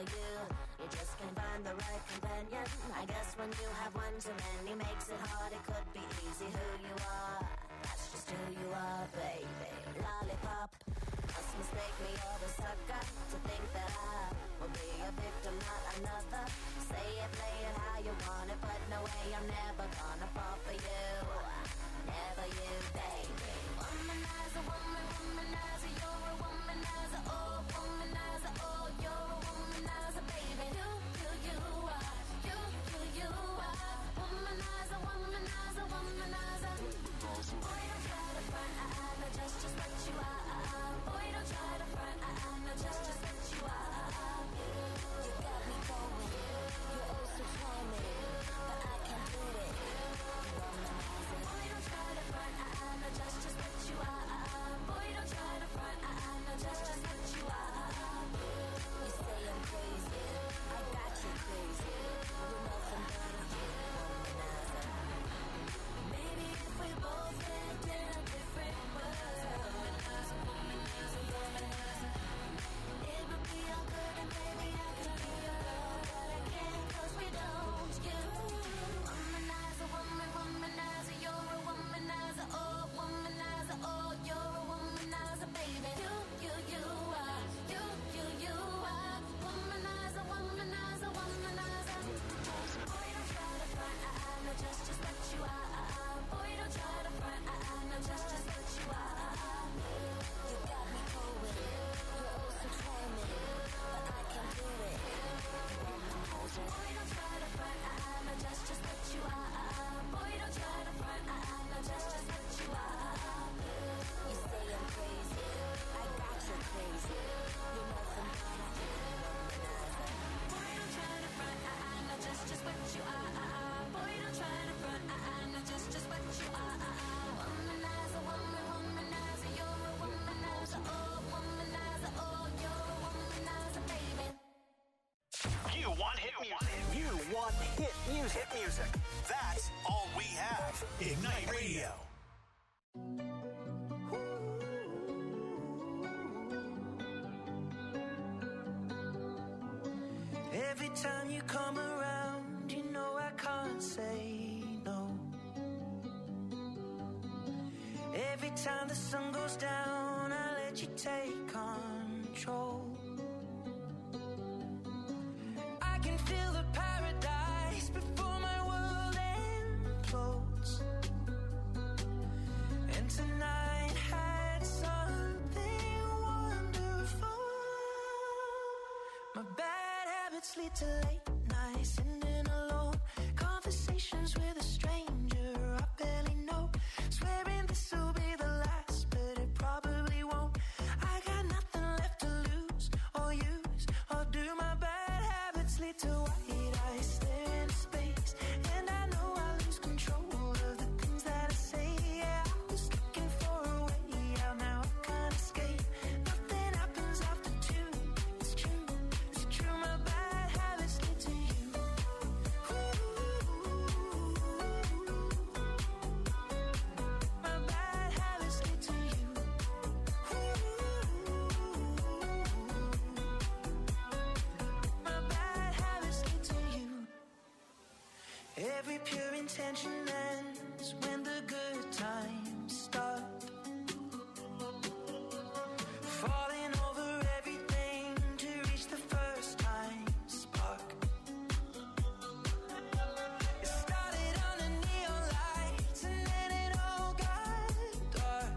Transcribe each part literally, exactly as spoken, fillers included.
you. You just can't find the right companion. I guess when you have one too many makes it hard. It could be easy who you are. That's just who you are, baby. Lollipop. Must mistake me or the sucker to think that I will be a victim, not another. Say it, play it how you want it, but no way, I'm never gonna fall for you. Never you, baby. Womanizer, woman, womanizer, you're a womanizer, oh, womanizer, oh, you're a womanizer, baby. You, you, you are, you, you, you are. Womanizer, womanizer, womanizer. Boy, don't try to front, I, I know just, just what you are. Boy, don't try to front, I, I know just, just what you are. You got me going, you're oh so charming, but I can't do it. Womanizer. Boy, don't try to front, I, I know just, just what you are. Boy, don't try to front, I, I know just, just what you are. You say I'm crazy, I got you crazy. You're nothing but a womanizer. Maybe if we both lived in a different world, womanizer, womanizer, womanizer, it would be all good and baby I could be your girl, but I can't 'cause we don't. You womanizer, woman, womanizer, you're a womanizer, oh, womanizer, oh, you're a womanizer, baby. You, you, you are, you, you, you are. Womanizer, womanizer, womanizer. Boy, don't try to front, I, I know just, just what you are. Boy, don't try to front, I, I know just, just what you are. You got me going, you're oh so charming, but I can't do it. Womanizer. Boy, don't try to front, I, I know just, just what you are. Boy, don't try to front, I, I know just, just what you are. You say I'm crazy, I got you crazy. You're nothing but a womanizer. Boy, don't try to front, I, I know just, just what you are. Boy, don't try to front, I, I know just, just what you are. Womanizer, woman, womanizer, you're a womanizer, oh, womanizer, oh, you're a womanizer, baby. You want hit music. You want hit music. Hit music. That's all we have. Ignite Radio. Every time you come around, you know I can't say no. Every time the sun goes down, I let you take control. I can feel the paradise before my world implodes. And tonight had something wonderful. My bad habits lead to late nights, sitting alone. Conversations with a stranger I barely know. Swearing this will be the last, but it probably won't. I got nothing left to lose or use or do. My bad habits lead to white eyes staring into space, and I know I lose control of the things that I say. Yeah, I was looking for a way out, now I can't escape. Nothing happens after two. It's true, it's true. My bad habits lead to you. My bad habits lead to you. My bad habits lead to you. Every pure intention ends when the good times start. Falling over everything to reach the first time spark. It started on the neon lights and then it all got dark.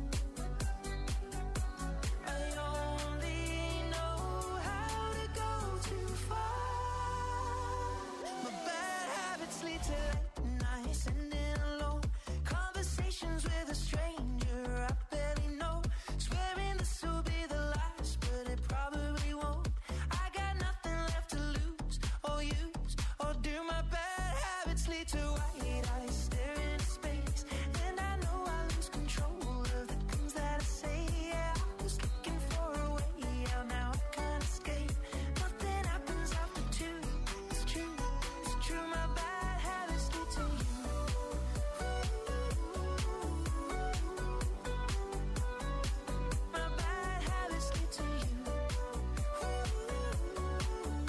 I only know how to go too far. My bad habits lead to late nights, sitting alone. Conversations with a stranger I barely know. Swearing this will be the last, but it probably won't. I got nothing left to lose or use or do. My bad habits lead to white eyes staring into space, and I know I lose control of the things that I say. Yeah, I was looking for a way out, now I can't escape. Nothing happens after two. It's true, it's true. My bad habits lead to you. My bad habits lead to you.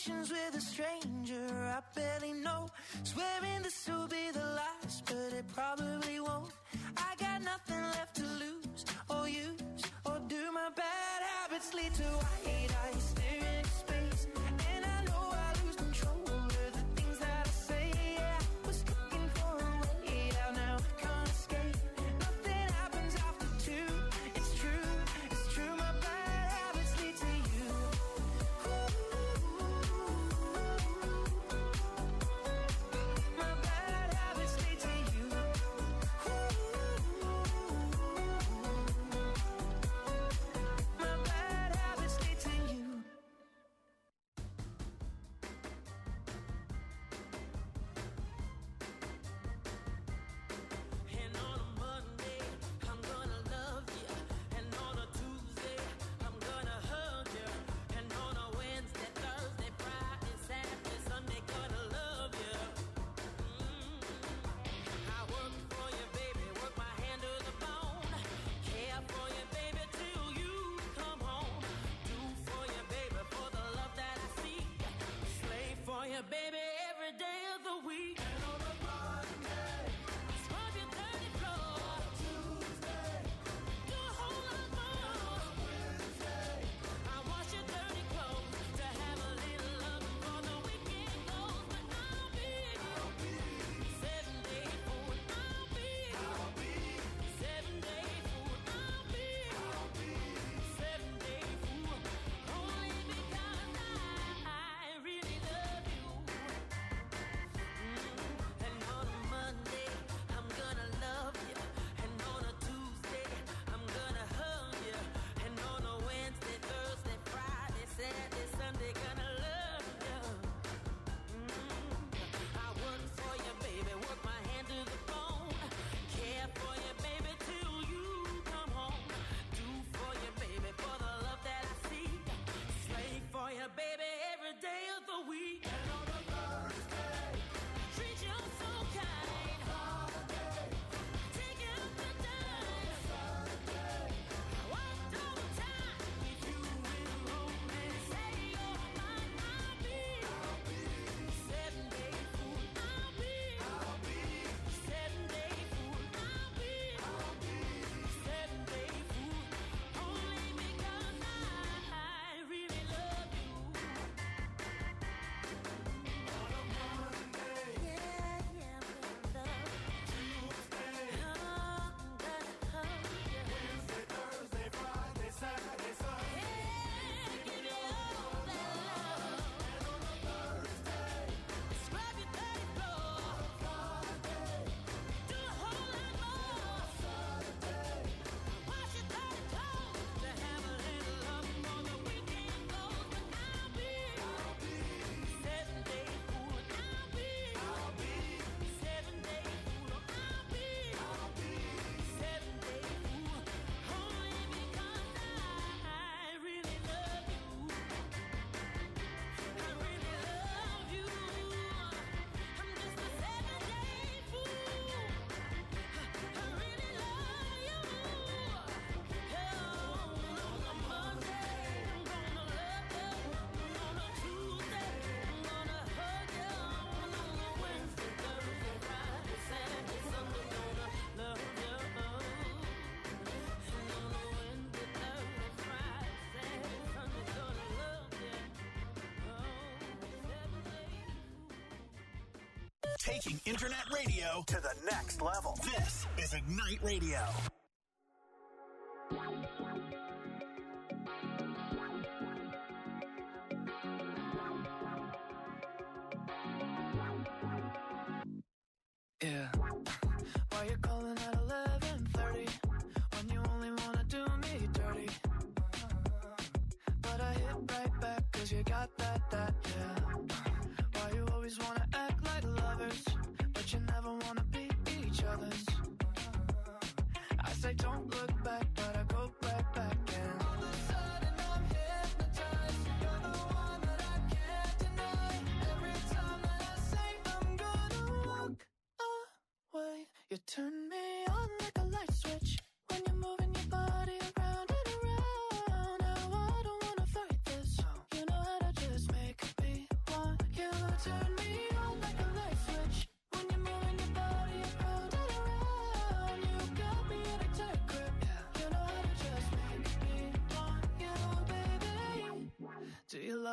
conversations with a stranger I barely know. Swearing this will be the last, but it probably won't. I got nothing left to lose or use or do. My bad habits lead to white eyes staring into space, and I know I lose control of the things that I say. Yeah, I was looking for a way out, now I can't escape. Nothing happens after two. It's true, it's true. My bad habits lead to you. My bad habits lead to you. My bad habits lead to you. And on a Monday, I'm gonna love you. And on a Tuesday, I'm gonna hug you. And on a Wednesday, Thursday, Friday, Saturday, Sunday, gonna love you. Mm. I work for you, baby, work my hand to the bone. Care for you, baby, till you come home. Do for you, baby, for the love that I seek. Slave for you, baby, every day of the week. And on a Monday, scrub your dirty floor. Tuesday, do a whole lot more. Wednesday, I wash your dirty clothes to have a little love for the weekend goes. But I'll be, I'll be seven day fool. I'll be, I'll be seven day fool. I'll be, I'll be seven day fool. Only because I, I really love you. Mm. And on a Monday, I'm gonna love you. And on a Tuesday, I'm gonna hug you. And on a Wednesday, Thursday, Friday, Saturday, Sunday, gonna love you. Mm. I work for you, baby, work my hand to the bone. Care for you, baby, till you come home. Do for you, baby, for the love that I seek. Slave for you, baby, every day of the week. And on a Thursday, treat you so kind. Take out the dime. I walked all the time with you in romance. Say you're mine, I'll be, I'll be seven day fool. I'll be, I'll be seven day fool. I'll be, I'll be seven day fool. Only because I really love you. On a Monday, yeah, yeah, love. Tuesday, I'm gonna hug you. Wednesday, Thursday, Friday, Saturday, Sunday. Yeah, give me all that love. And on a Thursday, scrub your dirty floor. Friday, do a whole lot more. Saturday, wash your dirty clothes to have a little love for the weekend goes. But I'll be, I'll be seven day fool. I'll be, I'll be seven day fool. I'll be, I'll be seven day fool. Only because I really love you. I really love you. I'm just a seven day fool. I really love you. On a Monday, I'm gonna love you. On a Tuesday, I'm gonna hug you. On a Wednesday, Thursday, Friday, Saturday, Sunday, gonna love you. And on a Wednesday, Thursday, Friday, Saturday, Sunday, gonna love you. Oh, seven days. Taking internet radio to the next level. This is Ignite Radio. Yeah. Why you calling at eleven thirty when you only wanna do me dirty? But I hit right back 'cause you got that, that, yeah. Why you always wanna act like lovers, but you never wanna be each other's? I say don't look back, but I go right back and all of a sudden I'm hypnotized. You're the one that I can't deny. Every time that I say I'm gonna walk away, you turn me on like a light switch when you're moving your body around and around. Now I don't wanna fight this, you know how to just make me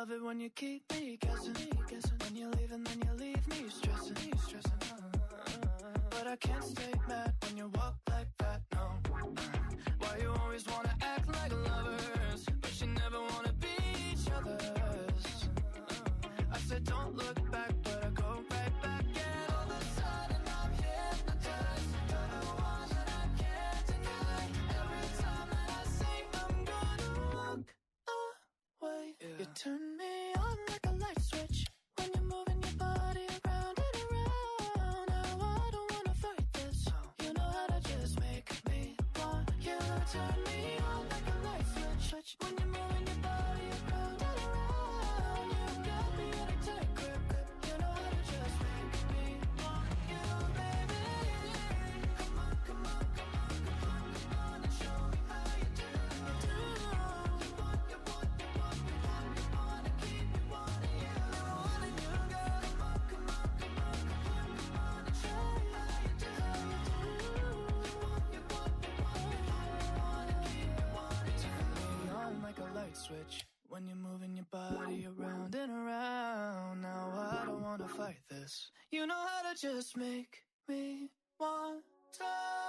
love it when you keep me guessing, guessing. When you leave and then you leave me stressing, stressing. But I can't stay mad when you walk like that, no. Why you always wanna act like lovers, but you never wanna be each other's. I said don't look back, but I go right back. And all of a sudden I'm hypnotized. You're the one that I can't deny. Every time that I say I'm gonna walk away, yeah. You turn me on like a light switch when you're moving your body around and around. Now I don't wanna fight this. You know how to just make me want you. Turn me on like a light switch when you're moving your body around and around. You got me in a tight grip. You know how to just make me want you, baby. Come on, come on, come on, come on, come on and show me how you do. You want, you want, you want, you want, you want to keep me wanting you. Never wanting you, girl. Come on, come on, come on, come on, come on and show me how you do. You want, you want, you want, you want, you want to keep me wanting you. Turn me on like a light switch when you're moving your body around and around. Now I don't wanna fight this. You know how to just make me want to.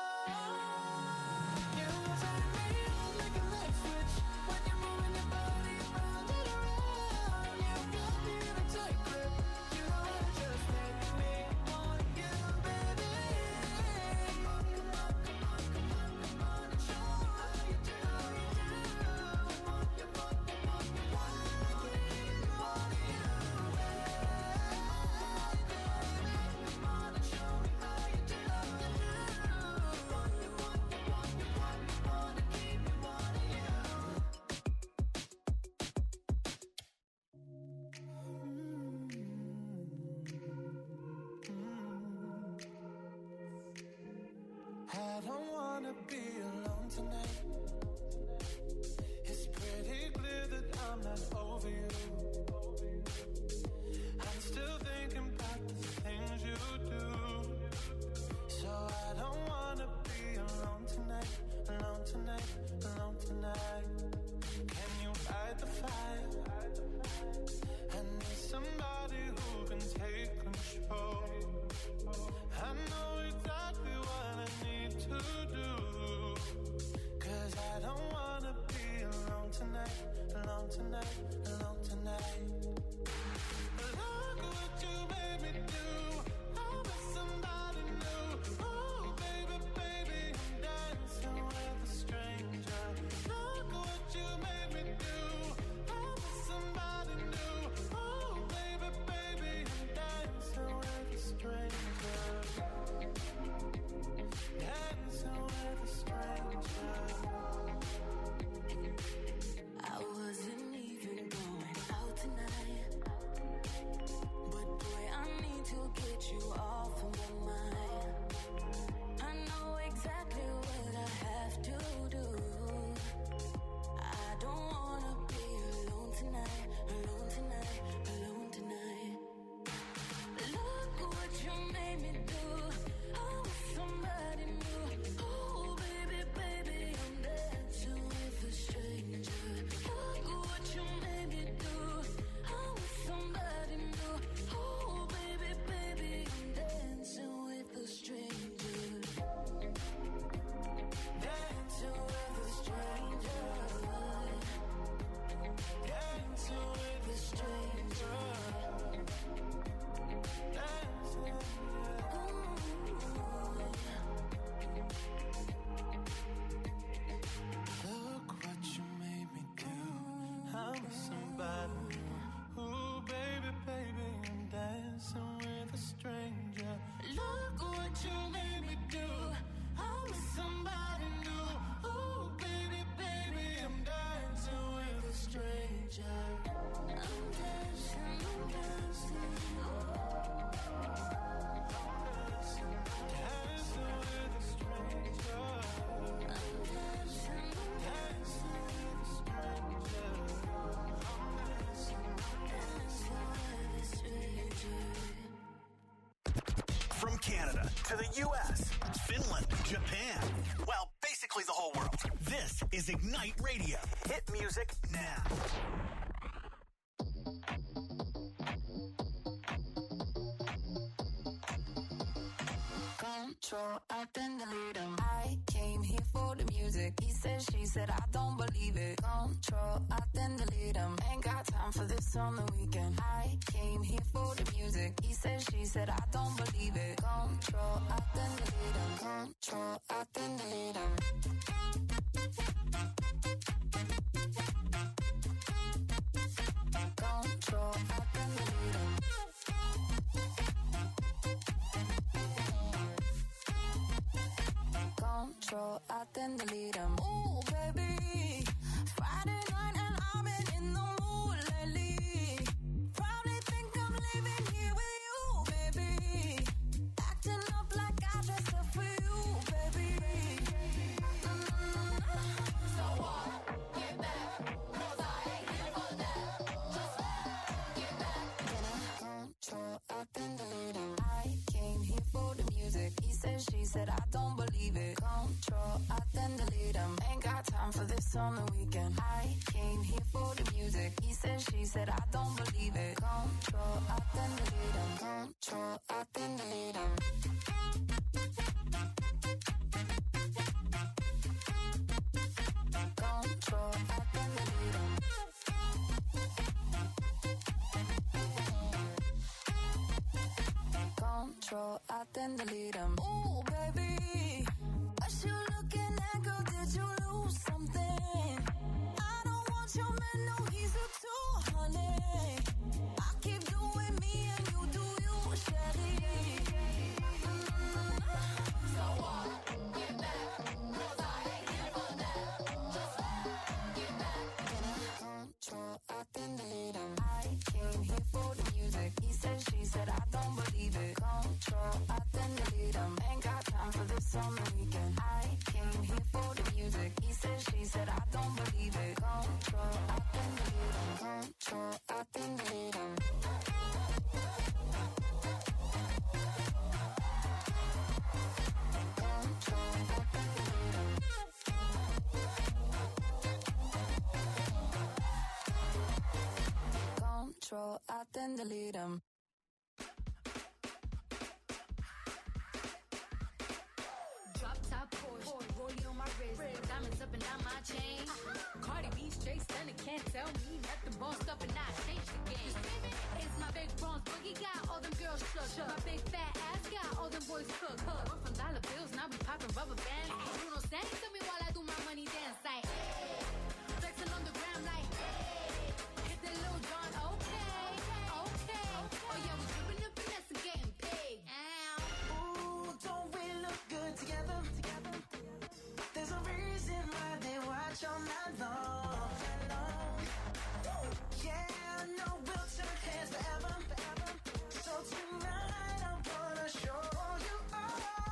You turn me on like a light switch when you're moving your body around and around. You got me in a tight grip. You know how to just make me want you, baby. Come on, come on, come on, come on, come on and show me how you do. You want, you want, you want, you want to keep me wanting you. Come on and show me how you do. You want, you want, you want, you want, you want to keep me wanting you. I don't wanna be alone tonight. It's pretty clear that I'm not over you. I'm still thinking about the things you do. So I don't wanna be alone tonight, alone tonight, alone tonight. Can you fight the fire? I need somebody who can take control. I know exactly what I need to do. Cause I don't wanna be alone tonight, alone tonight, alone tonight. Look what you made me do. I'm with somebody new. Oh baby, baby, I'm dancing with a stranger. Look what you made me do. I'm with somebody new. Oh baby, baby, I'm dancing with a stranger. Dancing with a stranger. I wasn't even going out tonight, but boy, I need to get you off of my mind. I know exactly what I have to do. I don't wanna be alone tonight, alone tonight, alone tonight. Look what you made me do. I was somebody new. Oh baby, baby, I'm dancing with a stranger. Look what you made me do. I was somebody new. Oh baby, baby, I'm dancing with a stranger. Dancing with a stranger. Dancing with a stranger. Dancing. Look what you made me do. I'm with somebody new. Ooh, baby, baby, I'm dancing with a stranger. Look what you made me do. I'm with somebody new. Ooh, baby, baby, I'm dancing with a stranger. I'm dancing, I'm dancing. Dancing with a stranger. I'm dancing, dancing with a stranger. I'm dancing, dancing with a stranger. From Canada to the U S, Finland, Japan. Well, basically the whole world. This is Ignite Radio. Hit music now. Control, I then delete him. I came here for the music. He said, she said, I don't believe it. Control, I then delete him. Ain't got time for this on the weekend. I came here for the music. He said, she said, I don't believe it. Control, I then delete him. Control, I then delete him. Control, I then delete him. Control, I then delete him. Ooh, baby, Friday night and I've been in the mood lately. Probably think I'm living here with you, baby. Acting up like I dressed up for you, baby. Mm-hmm. So what? Get back, 'cause I ain't here for that. Just get back. Get in control, I then delete him. I came here for the music. He said, she said, I don't believe it. Control, I then delete him. Ain't got time for this on the weekend. I came here for the music. He said, she said, I don't believe it. Control, I then delete him. Control, I then delete him. Control, I then delete him. Control, I then delete him. Ooh, baby, what you looking at, girl? Did you lose something? I don't want your man, no, he's a two, honey. I keep doing me and you do you, Shelly. Mm-hmm. So what? Get back, 'cause I ain't here for that. Just get back. Get in control, I then delete him. I came here for the music. He said, she said, I don't believe it. Control, I then delete him. Ain't got time for this on the weekend. I came here for the music. He said, she said, I don't believe it. Control, I then delete him. Control, I then delete him. Control, I then delete him. Control, I then delete him. Drop top Porsche, rollie on my wrist, diamonds up and down my chain. Cardi B straight stunning, can't tell me nothing. Bossed up and I changed the game. It's my big bronze boogie, got all them girls shook. My big fat ass got all them boys cook. I'm from dollar bills, now we popping rubber bands. Bruno Sang to me while I do my money dance like flexing on the ground like hit the Lil Jon, okay, okay. Oh yeah, we dripping the finesse and getting paid. Ow. Ooh, don't we look good together? There's a reason why they watch all night long. Yeah, I know we'll turn heads forever. So tonight I wanna show you all.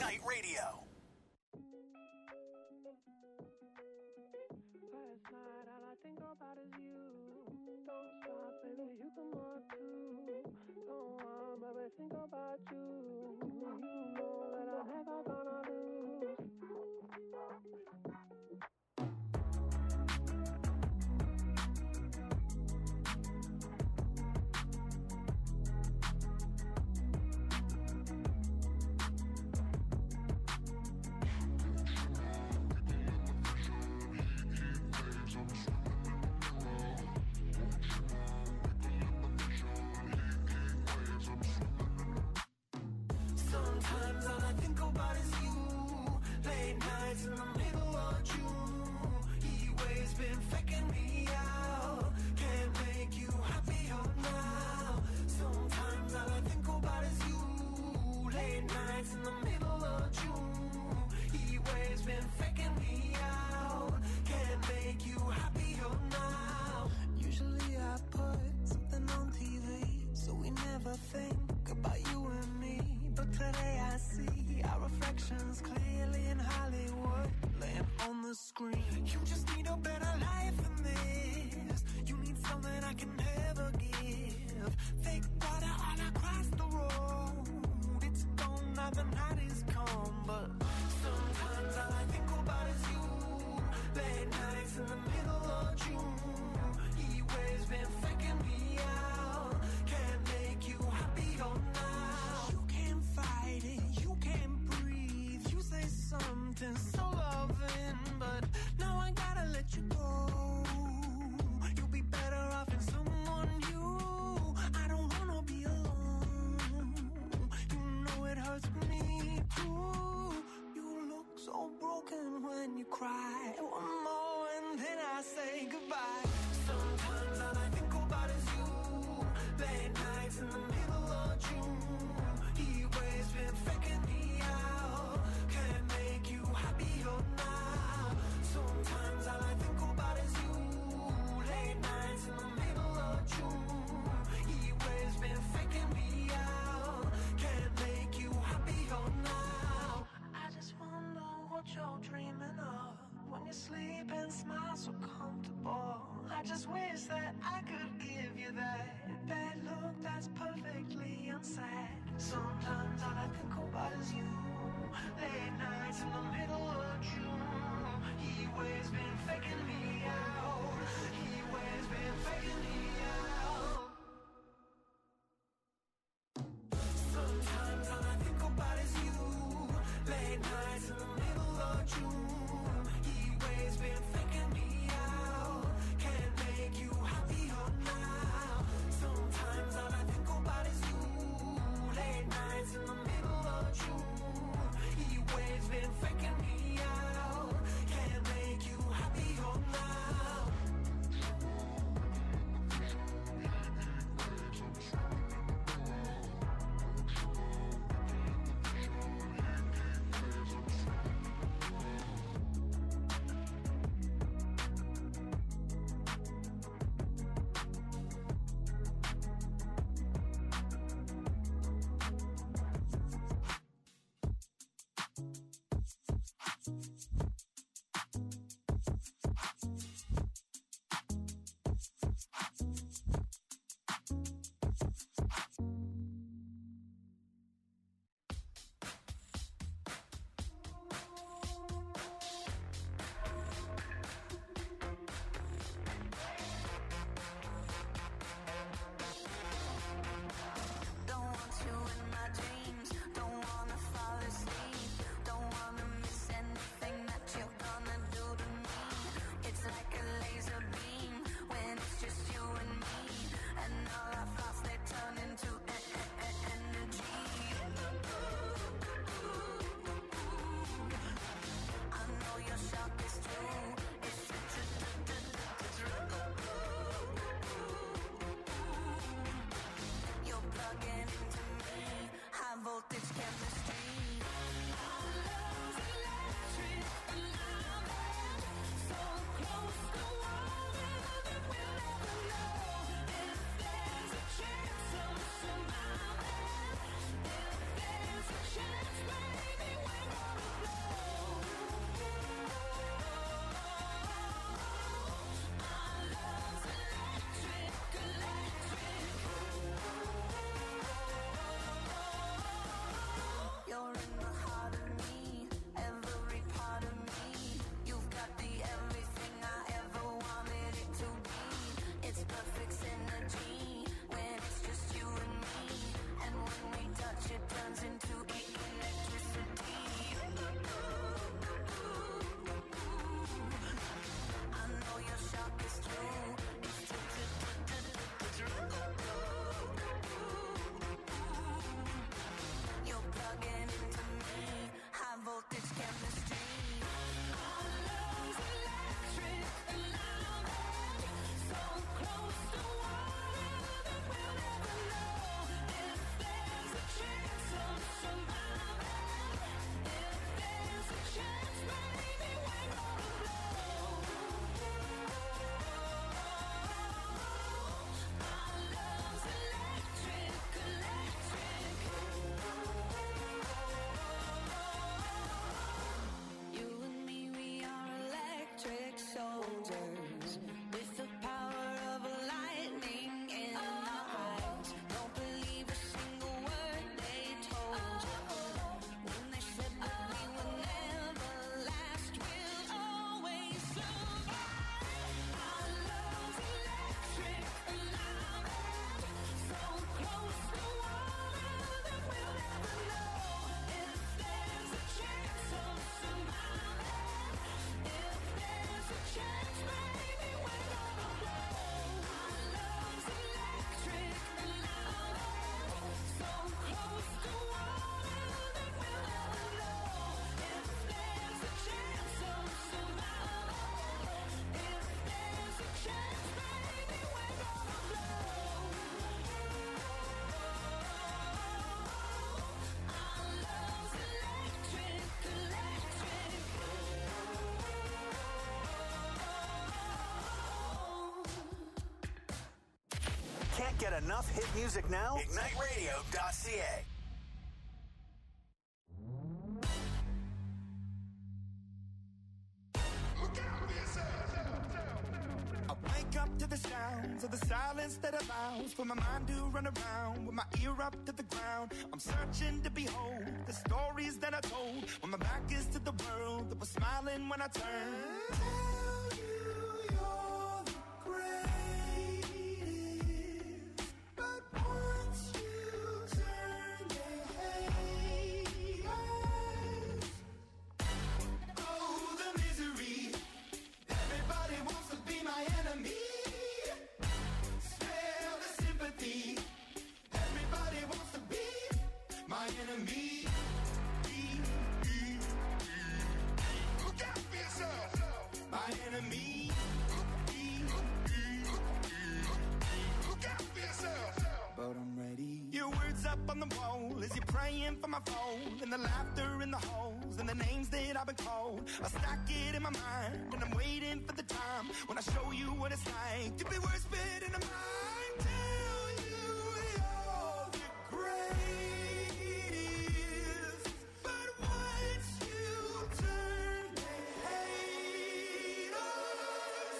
Night Radio. Last night, all I think about is you. Don't stop, baby, you can walk too. Don't want, baby, think about you. You know that I'm never gonna lose. Sometimes all I think about is you. Late nights in the middle of June. He waves been faking me out. Can't make you happier now. Sometimes all I think about is you. Late nights in the middle of June. He waves been faking me out. Can't make you happier now. Usually I put something on T V, so we never think about you and me. But today I see our reflections clearly in Hollywood, laying on the screen. You just need a better life than this. You need something I can never give. Fake water all across the road. It's gone now, the night is come. But sometimes all I think about is you. Late nights in the middle of June. He waves been faking me out. Can't make you happier now. You can't fight it, you can't breathe. You say something so loving, but now I gotta let you go. You'll be better off in someone new. I don't wanna be alone. You know it hurts me too. You look so broken when you cry. One more and then I say goodbye. Sometimes all I think about is you. Late nights in the middle of June. He waves been faking me out. Can't make you happier now. Sometimes all I think about is you. Late nights in the middle of June. He waves been faking me out. Can't make you happier now. I just wonder what you're dreaming of when you sleep and smile so comfortable. I just wish that I could give you that bad look that's perfectly unsaid. Sometimes all I think about is you. Late nights in the middle of June. He waves been faking me out. He waves been faking me out. Sometimes all I think about is you. Late nights in the middle of June. He waves been faking me out. Can't make you happier now. Sometimes all I think about is you. Late nights in the middle of June. He waves been faking me out. Can't make you happier now. soldiers with the power of lightning in our eyes. Don't believe a single word they told you when they said that we would never last. We'll always survive. Our love's electric and our bed so close to water that we'll never know if there's a chance of surviving. If there's a chance, baby, we're gonna blow. Our love's electric and our bed so close to water that we'll never know if there's a chance of surviving. If there's a chance, baby, we're gonna blow. Our love's electric, electric. Can't get enough hit music now? ignite radio dot c a. I wake up to the sounds of the silence that allows for my mind to run around with my ear up to the ground. I'm searching to behold the stories that I told when my back is to the world that was smiling when I turned. Tell you you're the greatest, but once you turn, they hate us. Oh, the misery. Everybody wants to be my enemy. Smell the sympathy. Everybody wants to be my enemy. Look out for yourself. My enemy. Look out for yourself. But I'm ready. Your words up on the wall as you're praying for my phone, and the laughter in the halls and the names that I've been called. I stack it in my mind and I'm waiting for the time when I show you what it's like to be worse fit in a mind. Tell you you're the greatest, but once you turn, they hate us.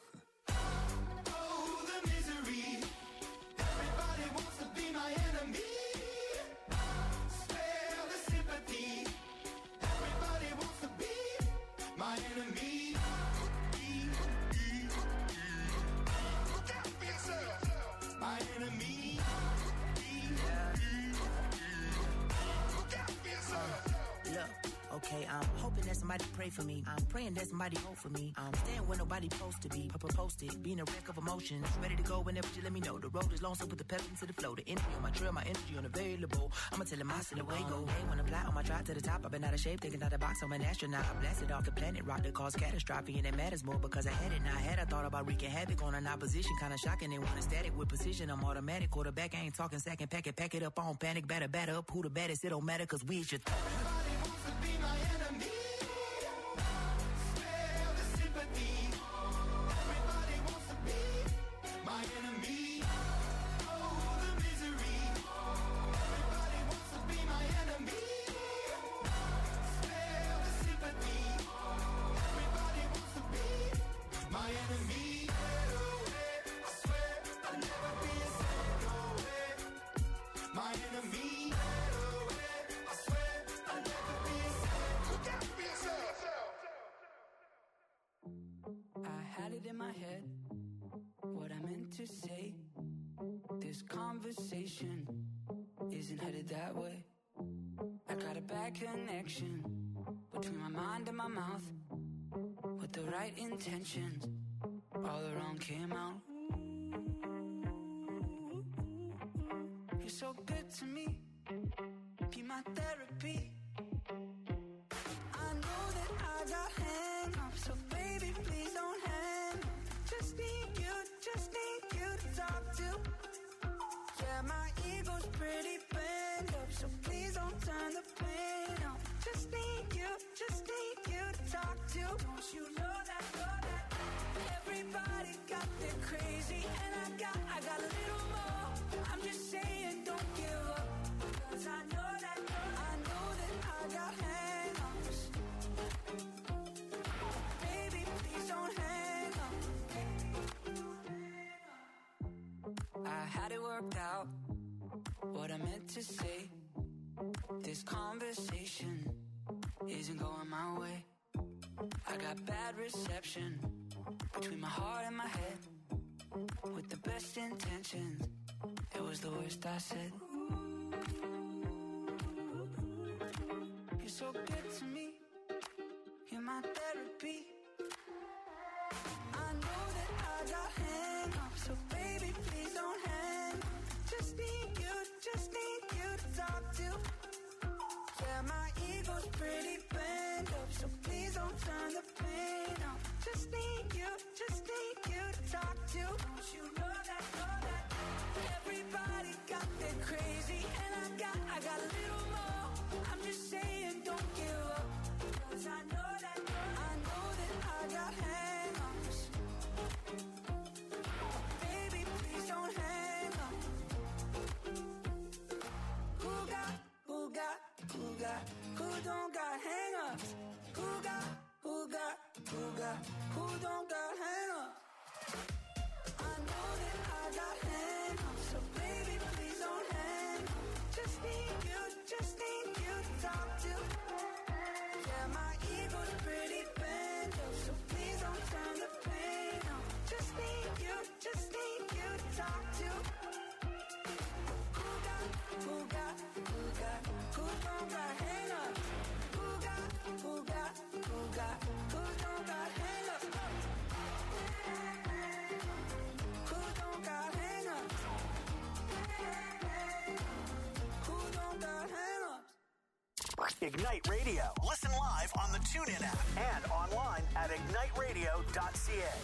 Oh, the misery. Everybody wants to be my enemy. Spare the sympathy. Everybody wants to be my enemy. Look out for yourself. My enemy. Look out for yourself. Look, okay, I'm hoping that somebody pray for me. I'm praying that somebody hope for me. I'm staying where nobody supposed to be. Papa posted, being a wreck of emotions. Ready to go whenever you let me know. The road is long, so put the pedal into the flow. The energy on my trail, my energy unavailable. I'ma tell him I still away go. Hey, when I'm fly on my drive to the top, I've been out of shape, thinking out of the box. I'm an astronaut. I blasted off the planet, rock that caused catastrophe, and it matters more because I had it. Now I had I thought about wreaking havoc on an opposition, kinda shocking. They want a static with precision. I'm automatic, quarterback. I ain't talking second, pack it, pack it up on panic, batter, batter up. Who the baddest? It don't matter, cause we should. Everybody wants to be my enemy. Spare the sympathy. Everybody wants to be my enemy. Oh, the misery. Everybody wants to be my enemy. Spare the sympathy. Everybody wants to be my enemy. I swear I'll never be a no way. My enemy. I swear I'll never be a look out for yourself. I had it in my head, what I meant to say. This conversation isn't headed that way. I got a bad connection between my mind and my mouth. With the right intentions, all the wrong came out. You're so good to me, be my therapy. I know that I got hang-ups, so baby, please don't hang up. Just need you, just need you to talk to. Yeah, my ego's pretty bent up, so please don't turn the pain up. Just need you, just need you to talk to. Don't you know that, know that everybody got their crazy, and I got, I got a little more. I'm just saying, don't give up, 'cause I know that, I know that I got hang-ups. Baby, please don't hang it worked out. What I meant to say, this conversation isn't going my way. I got bad reception between my heart and my head. With the best intentions, it was the worst I said. You're so good to me, you're my therapy. I know that I got hang-ups, so baby, please don't hang. Just need you, just need you to talk to. Yeah, my ego's pretty bent up, so please don't turn the pain up. Just need you, just need you to talk to. Don't you know that, know that everybody got their crazy, and I got, I got a little more. I'm just saying, don't give up, 'cause I know that, I know that I got hang-ups. Baby, please don't hang up. Who got, who got, who got, who don't got hang-ups? Who got, who got, who got, who don't got hang-ups? I know that I got hang-ups, so baby, please don't hang up. Just need you, just need you to talk to. Yeah, my ego's pretty bent up, so please don't turn the pain up. Just need you, just need you to talk to. Who got, who got, who got, who don't got hang-ups? Who got, who got, who got, who don't got hang-ups? Who don't got hang-ups? Who don't got hang-ups? Ignite Radio. Listen live on the TuneIn app and online at ignite radio dot c a.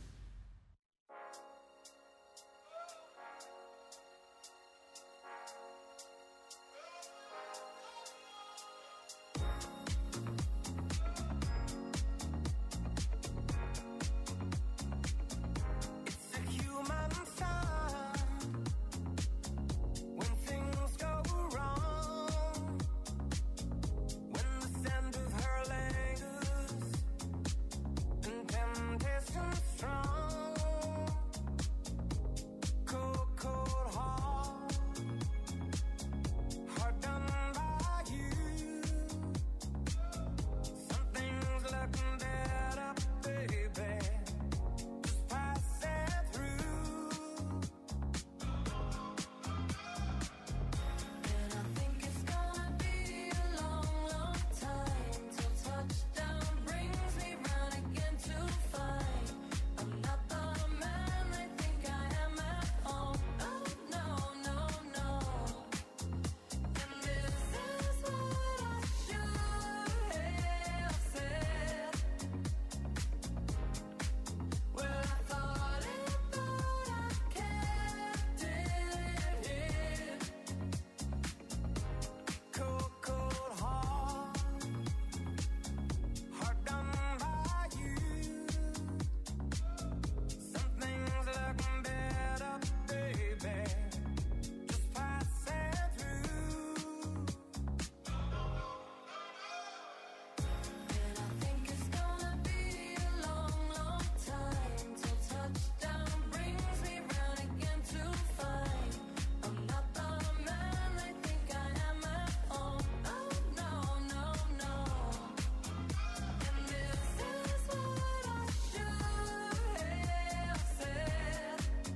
It's a human sign when things go wrong. When the scent of her lingers and temptation strong. Cold, cold heart, heart done by you. Something's looking better, baby. Just pass it through. And I think it's gonna be a long, long time till touchdown brings me round again to find I'm not the man they think I am at home. Oh no, no, no. And this is what I should have said. Well, I thought it, but I kept it hid. Cold, cold heart, heart done by you. Something's looking better, baby. Just pass it through. And I think it's gonna be a long, long time till touchdown brings me round again to find I'm not the man they think I am at home. Oh no, no, no. And this is what I should have said.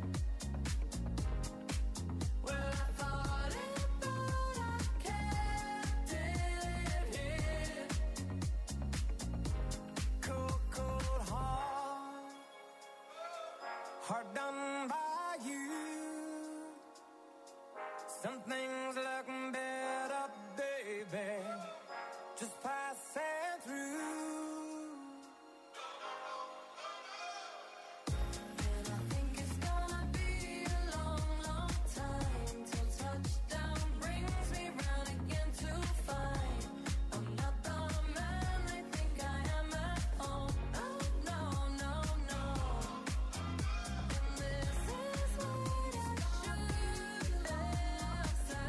Well, I thought it, but I kept it hid. Cold, cold heart, heart done by you. Something's looking better, baby. Just pass it through. And I think it's gonna be a long, long time till touchdown brings me round again to find I'm not the man they think I am at home. Oh no, no, no. And this is what I should have said.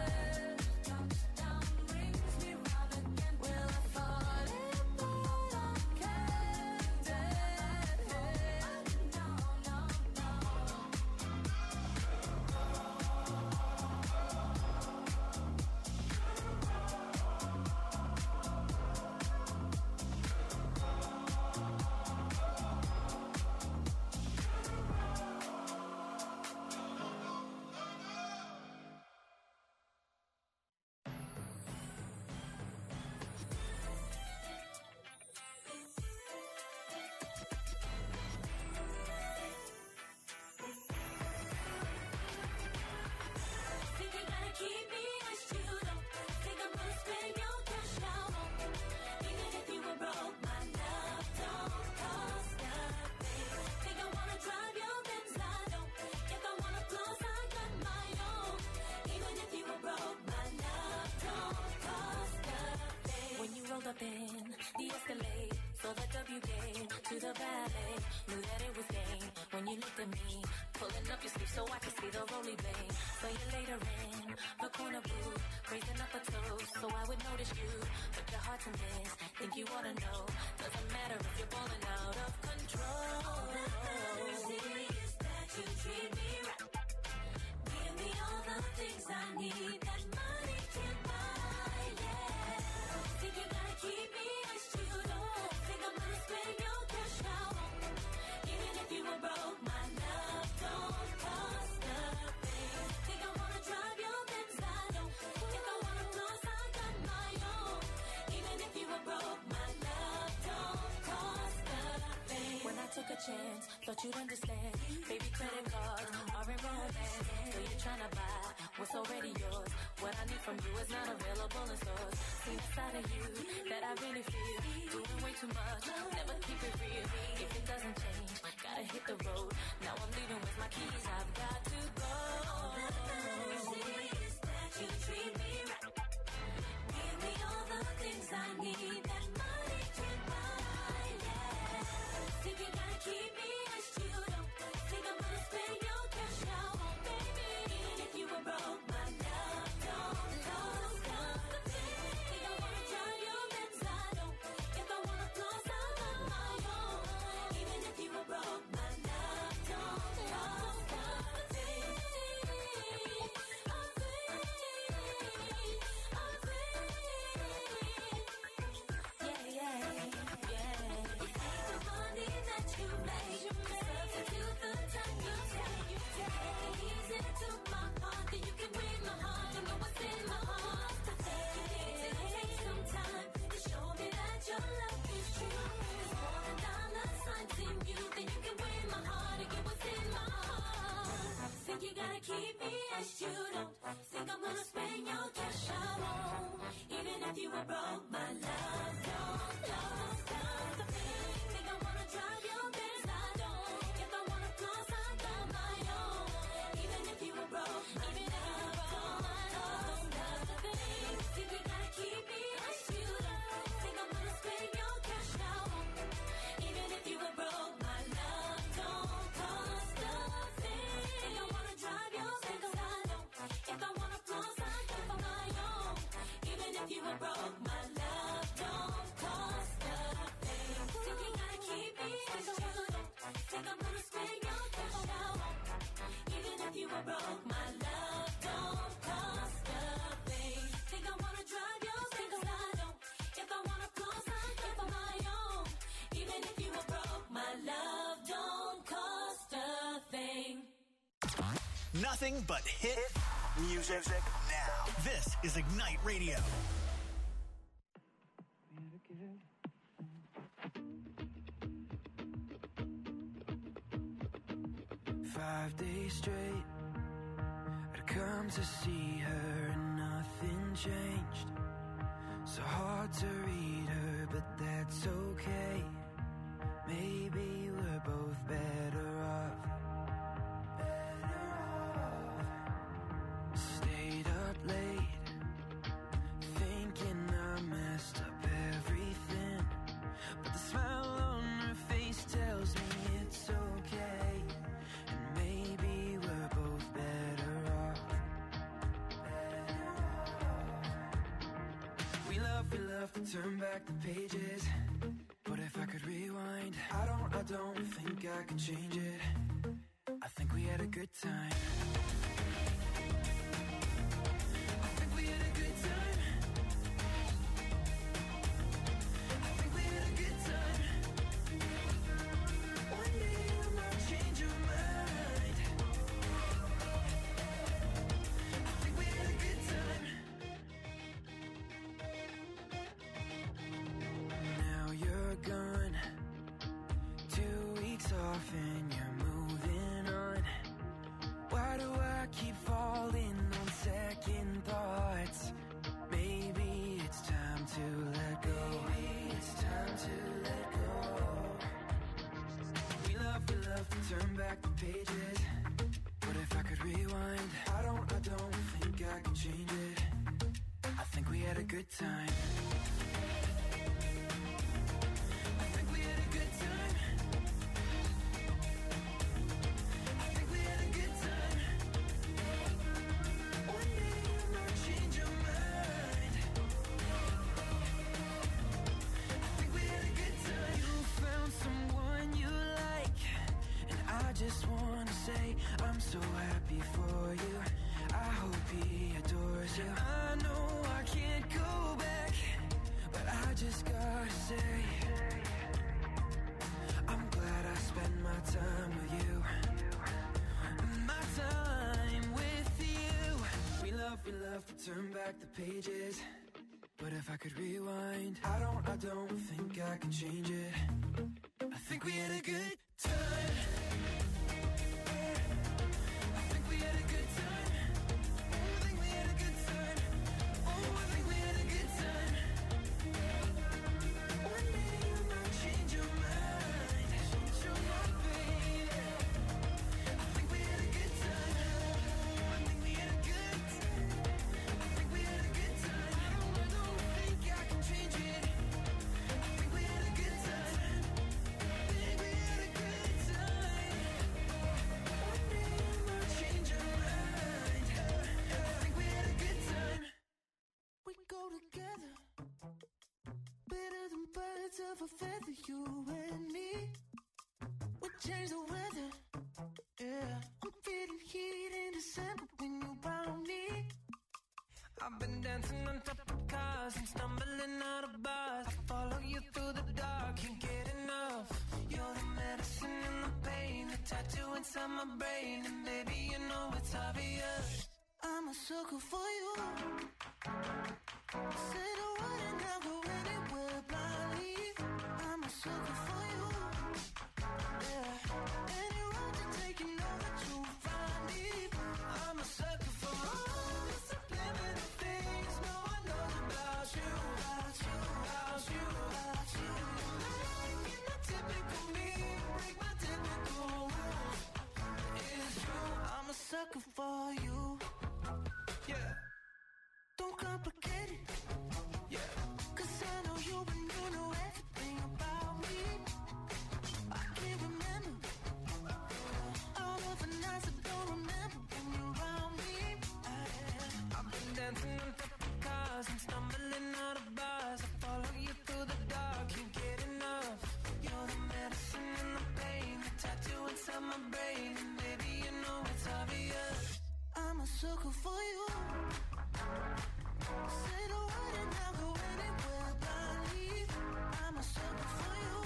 ballet. Knew that it was game when you looked at me. Pulling up your sleeve so I could see the roly blade. So you later in the corner booth, raising up a toast so I would notice you. But your heart to miss, think you ought to know. Doesn't matter if you're balling out of control. All that matters is that you treat me right. Give me all the things I need that money can't buy, yeah. Think you gotta keep me as you don't. Think I'm gonna spend your cash out. Even if you were broke, my love don't cost a thing. Think I wanna drive your Benz, I don't. If I wanna floss, I got my own. Even if you were broke, my love don't cost a thing. When I took a chance, thought you'd understand. Baby, credit cards are in romance. So you're trying to buy what's already yours. What I need from you is not available in stores. See the side of you that I really feel. Doing way too much, never keep it real. If it doesn't change, gotta hit the road. Now I'm leaving with my keys, I've got to go. All that matters is that you treat me right. Give me all the things I need that money can't buy, yeah. Think you gotta keep me as you don't. Think I'm gonna spend your cash out, baby. Even if you were broke, my love don't cost nothing. Think I wanna drive your Benz, I don't. If I wanna floss, I got my own. Even if you were broke, my love don't cost nothing. Yeah, yeah, yeah. It ain't the money that you make. Substitute the time you take. You take easy to my heart, then you can read my heart. You know what's in my heart. You need to take some time to show me that your love is true. There's more than dollar signs in you, then you can read my heart and get what's in my heart. Think you gotta keep me as you don't. Think I'm gonna spend your cash, I won't. Even if you were broke, my love don't cost nothing. Think I wanna drive your Benz, I don't. If I wanna floss, I got my own. Even if you were broke, even if you were broke, my love don't cost nothing. Think you gotta keep me as you don't. Think I'm gonna spend your cash, I won't. Even if you were broke, my love don't cost nothing. Think I wanna drive your Benz, I don't. If I wanna floss, I got my own. Even if you were broke, my love don't cost nothing. Think you gotta keep me as you don't. Think I'm gonna spend your cash, I won't. Even if you were broke, my love don't cost nothing. Think I wanna drive your Benz, I don't. If I wanna floss, I got my own. Even if you were broke, my love don't cost a thing. Nothing but hit music now. This is Ignite Radio. Five days straight, I'd come to see her and nothing changed. So hard to read her, but that's okay. Maybe we're both better off. Better off. Stayed up late, thinking I messed up everything. But the smile on her face tells me it's okay. And maybe we're both better off. Better off. We love, we love to turn back the pages. But if I could rewind, I don't, I don't think I could change it. I think we had a good time. I think we had a good time. I think we had a good time. One day you might change your mind. I think we had a good time. Now you're gone, two weeks off and you're moving on. Why do I keep falling on second thoughts? Maybe it's time to let go. Maybe it's time to let go. We love, we love to turn back the pages. But if I could rewind, I don't, I don't think I can change it. I think we had a good time. I think we had a good time. just wanna say I'm so happy for you. I hope he adores you. I know I can't go back, but I just gotta say I'm glad I spent my time with you. My time with you. We love, we love to turn back the pages, but if I could rewind, I don't, I don't think I can change it. I think we had a good time. I think we had a good time. Oh, I think we had a good time. Oh, I think we had a good time. One day you might change your mind. Change your mind, baby. I think we had a good time. I think we had a good time. I think we had a good time. I don't, I don't think I can change it. I think we had a good time. Think we had a good time. One day you might change your mind. I think we had a good time. We go together, better than birds of a feather, you and me. We change the weather, yeah. I'm feeling heat in December when you found me. I've been dancing on top of cars and stumbling out of bars. I follow you through the dark, can't get enough. You're the medicine and the pain, the tattoo inside my brain. And baby, you know it's obvious, I'm a sucker for you. Say the word and I'll go anywhere blindly. I'm a sucker for you, yeah. Any road you take, you know that you'll find me. I'm a sucker for all the subliminal things no one knows about you. About you, about you, about you. You're not typical me, break my typical rules. It's true, I'm a sucker for you. Yeah. Don't complicate it. Yeah. Cause I know you and you know everything about me. I can't remember all of the nights I don't remember when you're around me. I, I've been dancing on top of cars and stumbling out of bars. I follow you through the dark, can't get enough. You're the medicine and the pain, the tattoo inside my brain. And baby, you know it's obvious, I'm a sucker for you. Say the word and I'll go anywhere blindly. I'm a sucker for you,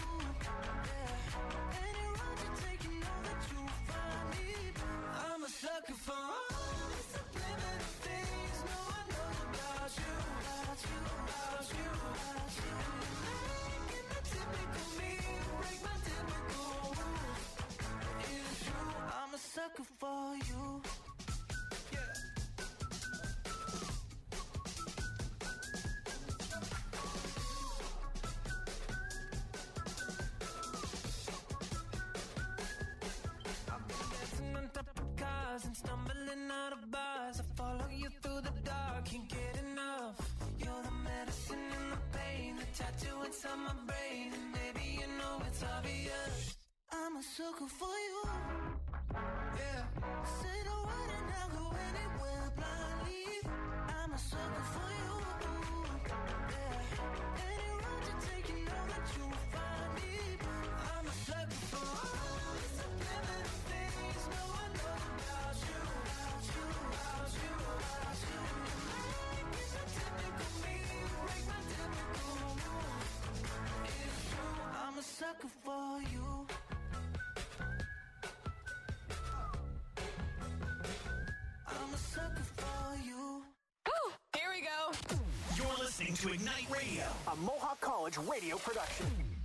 yeah. Any road you take, you know that you'll find me. I'm a sucker for all the subliminal things no one knows about you. About you, about you, about you. You're not typical me, break my typical rules. It's true, I'm a sucker for you. And stumbling out of bars, I follow you through the dark, can't get enough. You're the medicine and the pain, the tattoo inside my brain. And baby, you know it's obvious, I'm a sucker for you, yeah. Say the word and I'll go anywhere blindly. I'm a sucker for you, yeah. Any road you take, you know that you'll find me. I'm a sucker for all the subliminal things no one knows about you. About you, about you, about you. You're not typical me, break my typical rules. It's true, I'm a sucker for you. I'm a sucker for you. Oh, here we go. You're listening to Ignite Radio, a Mohawk College radio production.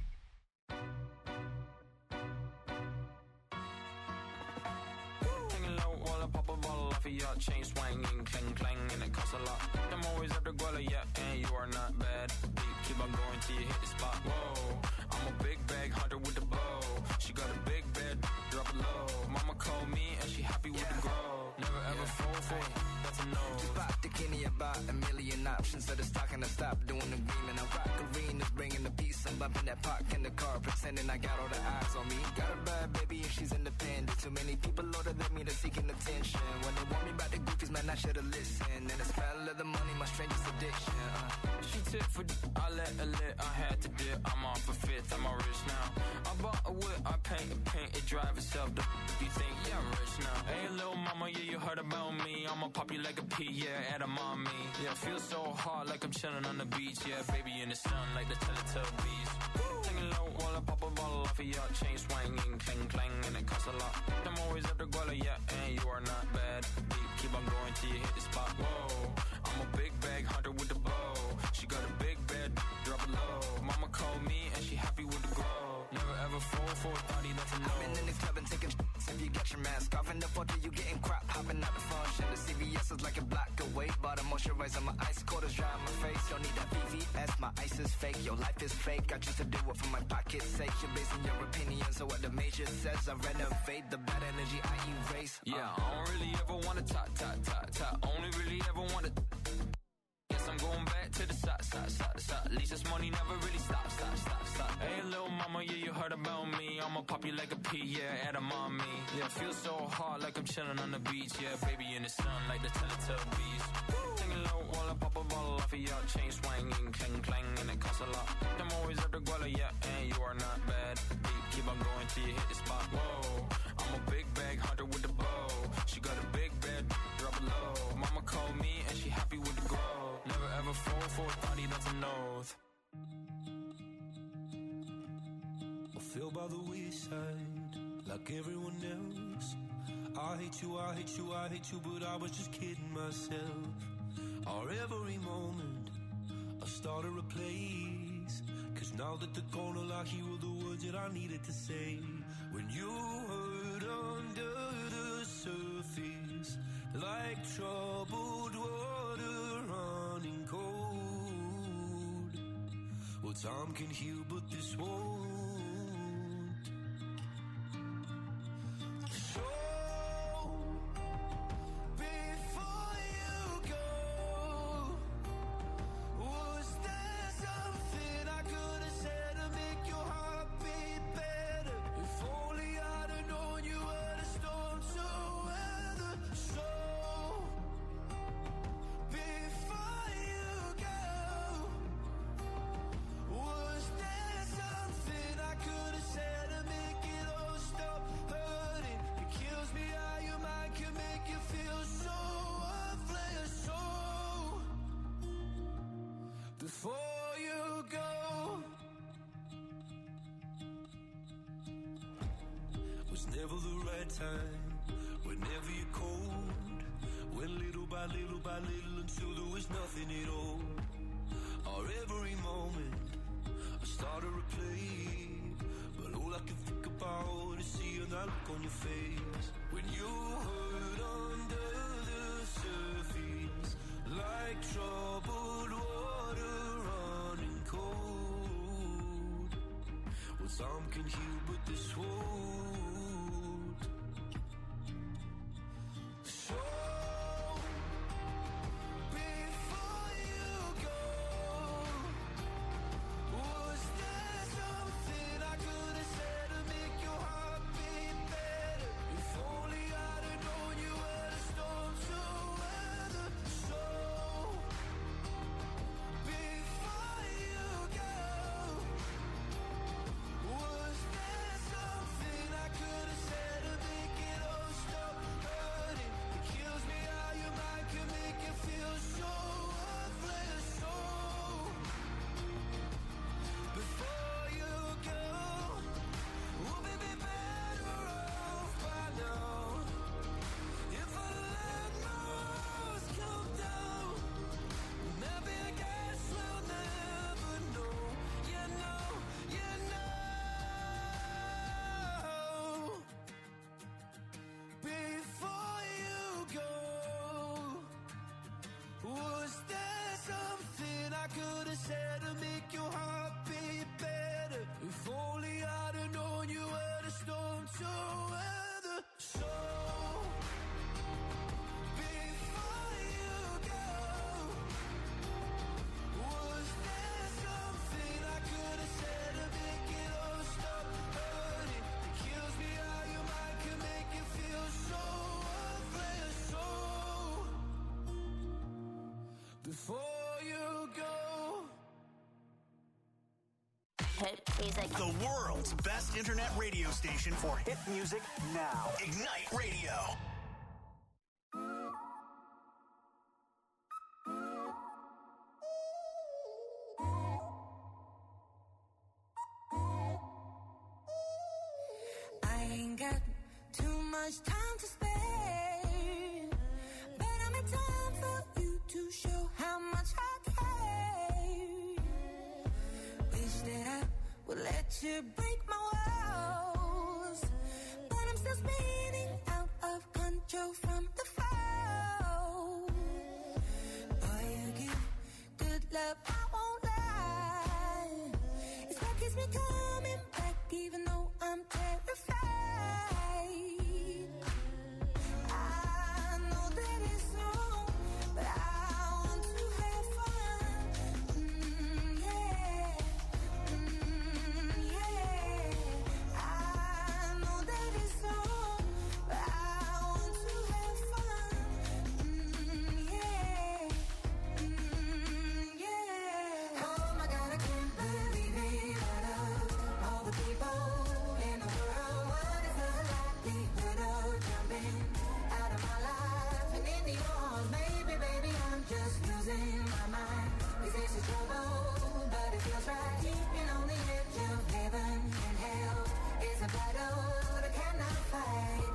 Hanging low while I pop a bottle off of your chain swinging, clang clang, and it costs a lot. I'm always after Guala, yeah, and you are not bad. Deep, keep on going till you hit the spot. Whoa, I'm a big bag hunter with the bow. She got a big bed, drop it low. Mama called me and she happy with yeah. the grow. Never ever yeah. fall for it, that's a no. Just pop the Kenny about a million options. So the stock and I stop doing the agreement. I rock arenas, bringing the peace. I'm bumping that park in the car, pretending I got all the eyes on me. Got a bad baby and she's independent. Too many people older than me, they're seeking attention. When they want me about the goofies, man, I should've listened. And the smell of the money, my strangest addiction. Uh. She tip for, I let a lit, I had to dip. I'm off a fifth, I'm all rich now. I bought a whip, I paint a paint, it drive itself. The you think, yeah, I'm rich now. Hey, little mama, yeah, you heard about me. I'ma pop you like a pea, yeah, at a mommy. Yeah, feel so hard like I'm chilling on the beach. Yeah, baby in the sun like the Teletubbies. Singing low while I pop a bottle off of your chain swinging, clang clang, and it costs a lot. I'm always at the guala, yeah, and you are not bad. Deep, keep on going till you hit the spot. Whoa, I'm a big bag hunter with the bow. She got a big bed, drop it low. Mama called me and she happy with the grow. Never ever fall for a thotty, that's a no. I've been in the club and taking sh**s if you get your mask off. In the photo you getting crap, hopping out the function. The C V S is like a block away. Bought a moisturizer, my ice cold is dry on my face. Don't need that V V S, my ice is fake. Your life is fake, I choose to do it for my pocket's sake. You're basing your opinion, so what the major says I renovate. The bad energy I erase. Yeah, uh. I don't really ever wanna talk, talk, talk, talk. Only really ever wanna. Guess I'm going back to the side, side, side, side. At least this money never really stops, stop, stop, stop. Hey, little mama, yeah, you heard about me. I'ma pop you like a pea, yeah, at a mommy. Yeah, feel so hard like I'm chilling on the beach. Yeah, baby in the sun like the Teletubbies. Singing low while I pop a bottle off of your chain swinging, clang clang, and it costs a lot. I'm always at the guala, yeah, and you are not bad. Deep, keep on going till you hit the spot. Whoa, I'm a big bag hunter with the bow. She got a big bed, drop it low. Mama called me and she happy with the grow. Never ever fall for a thotty, that's a nose. I feel by the wayside, like everyone else. I hate you, I hate you, I hate you, but I was just kidding myself. Our every moment, I started a place. Cause now that they're gone, all I hear were the words that I needed to say. When you hurt under the surface, like troubled water running cold. Well, time can heal, but this won't. So, before you go, was there something I could have said to make your heart beat better? If only I'd have known you were the storm to weather. So, before you go, was there something I could have said to make it all stop hurting? It kills me how your mind can make you feel so worthless. So, before you go, was never the right time. Whenever you're cold, went little by little by little until there was nothing at all. Our every moment, I started to play, but all I can think about is seeing that look on your face. When you hurt under the surface, like troubled water running cold. Well, some can heal, but this won't. So, before you go, was there something I could have said to make your heart beat better? If only I'd have known you were the storm to weather. So, before you go, was there something I could music. The world's best internet radio station for hit music now. Ignite Radio. I ain't got too much time to spare, but I'm in time for you to show how much I care. Wish that I would let you break my walls, but I'm still spinning out of control from the fall. Boy, you give good love, I won't lie. It's what keeps me coming back, even though I'm terrified. I know that it's wrong, but I want to have fun. Mm, yeah, mm, yeah. I know that it's wrong, but I want to have fun. Mm, yeah, mm, yeah. Oh my God, I can't believe it. Out of all the people in the world, what is the likelihood of jumping out of my life and into yours? Maybe, baby, I'm just losing my mind. This is trouble, but it feels right. Keeping on the edge of heaven and hell is a battle that I cannot fight.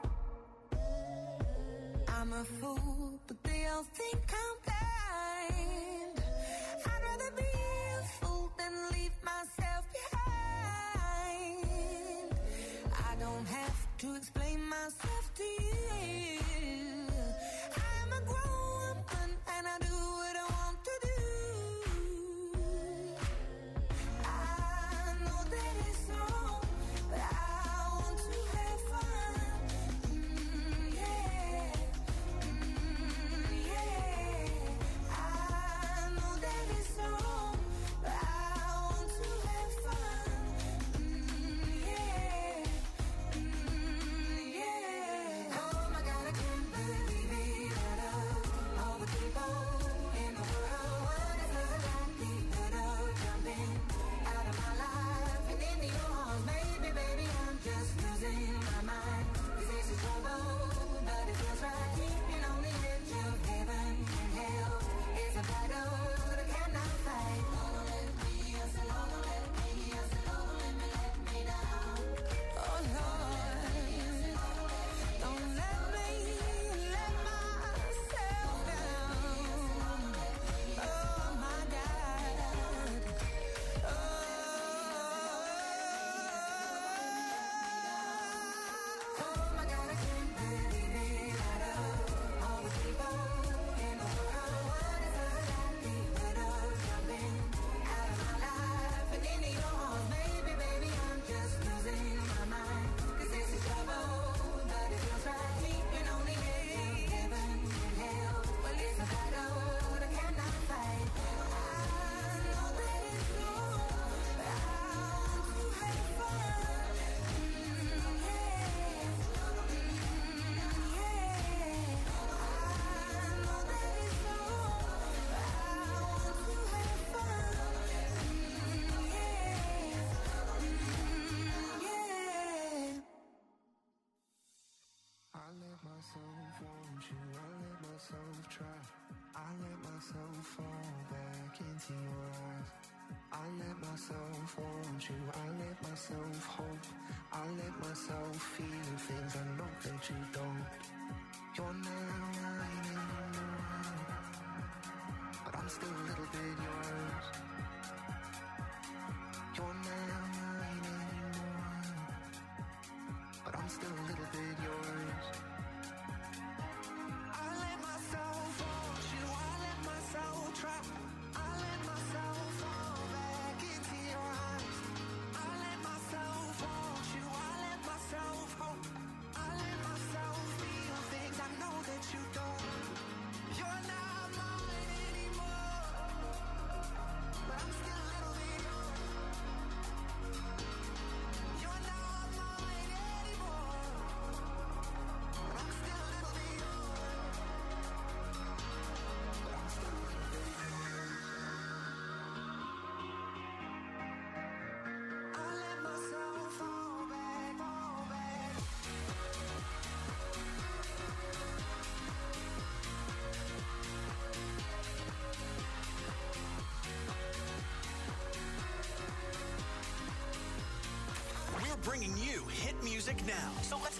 I'm a fool, but they all think I'm blind. I'd rather be a fool than leave myself behind. I don't have to explain myself to you. I'm a grown woman and I do what I want to do. I know that it's wrong, but I want to have fun. Mm, yeah, mm, yeah. I know that it's wrong, but I want to have fun. Mm, yeah, mm, yeah. Oh my God, I can't believe it. Out of all the people in the world, what is the likelihood of jumping out of my life and into yours? Maybe, baby, I'm just losing my mind. This is trouble, but it feels right. Keeping on the edge of heaven and hell is a battle that I cannot fight. Don't let me, I said, don't let me, I said, don't let me let me down. Oh Lord, don't let me let myself down. Oh my God. Oh, oh my God, I can't believe it. Out of all the people in the world, what is the likelihood of jumping out of my life and into yours? Maybe, baby, I'm just losing my mind. 'Cause this is trouble, but it feels right. Keeping on the edge of heaven and hell. Well, it's a battle that I cannot fight. I know that it's wrong, but I want to have fun. Mm, yeah, mm, yeah. I know that it's wrong, but I want to have fun. Mm, yeah, mm, yeah. I let myself want you, I let myself try. I let myself fall back into your eyes. I let myself want you, I let myself hope. I let myself feel things I know that you don't. You're now mine and mine, but I'm still a little bit yours. You're now mine and mine, but I'm still a little bit yours. I let myself want you, I let myself try. I let myself fall back into your eyes. I let myself want you, I let myself hope. I let myself feel things I know that you don't. You're not mine anymore. hit music now. So let's